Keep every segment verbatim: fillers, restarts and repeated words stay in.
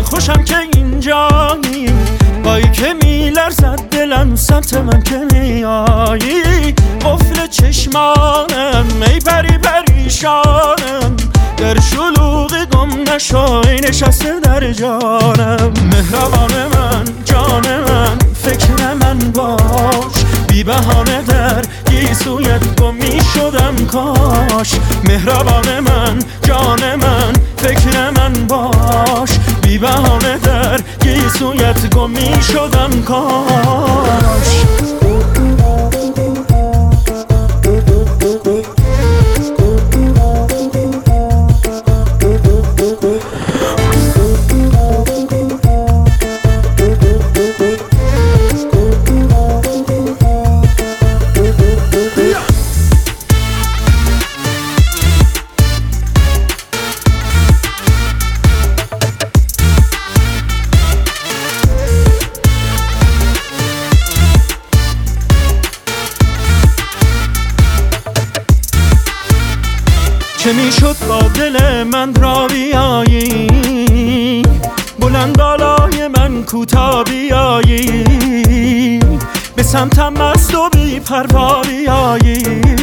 خوشم که اینجایی، بایی که میلرزد دلم سمت من که میایی. قفل چشمانم ای پری پریشانم، در شلوغ گم نشای نشسته در جانم. مهربان من جان من فکر من باش، بی بهانه در گیسویت گم می شدم کاش. مهربان من جان من فکر من باش، بی بهانه در گیسویت گم می شدم کاش. چه میشد با دل من را بیایی، بلند بالای من کوتا بیایی، به سمتم مست و بی پروا بیایی.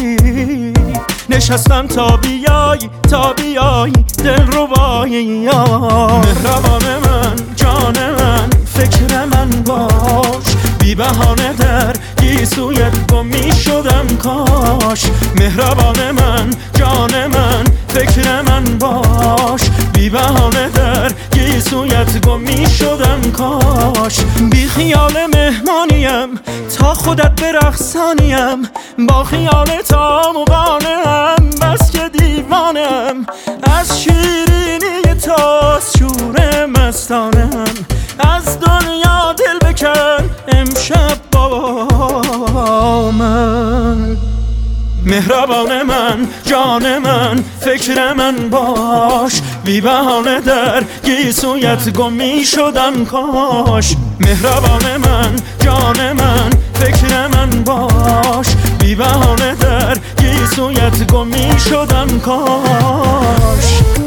نشستم تا بیایی تا بیایی دل ربایی. مهربان من جان من فکر من باش، بی بهانه در گیسویت گم می شدم کاش. مهربان من جان من فکر من باش، بی بهانه در گیسویت گم می شدم کاش. بی خیال مهمانیم تا خودت برقصانیم، با خیال تا مقانم بس که دیوانم. از شیرینی تا شور مستانم، از دنیا دل بکن امشب با من. مهربان من جان من فکر من باش، بی بهانه در گیسویت گم می شدم کاش. مهربان من جان من فکر من باش، بی بهانه در گیسویت گم می شدم کاش.